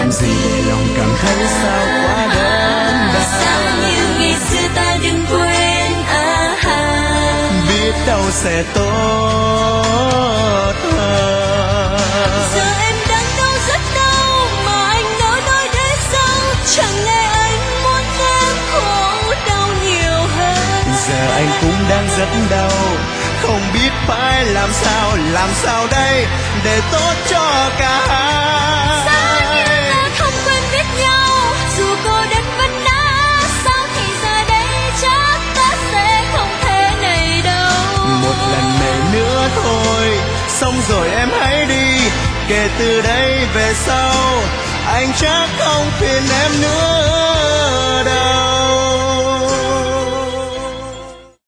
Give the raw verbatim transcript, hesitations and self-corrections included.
làm gì để lòng cảm thấy sao quá đớn đau. Sao như ngày xưa ta đừng quên à ha. Biết đâu sẽ tốt hơn. Giờ em đang đau rất đau mà anh nỡ nói để sao. Chẳng lẽ anh muốn em khổ đau nhiều hơn. Giờ anh cũng đang rất đau, không biết phải làm sao, làm sao đây để tốt cho cả hai. Sao như ta không quên biết nhau, dù cô đơn vẫn đã. Sao thì giờ đây chắc ta sẽ không thể này đâu. Một lần này nữa thôi, xong rồi em hãy đi. Kể từ đây về sau, anh chắc không phiền em nữa đâu.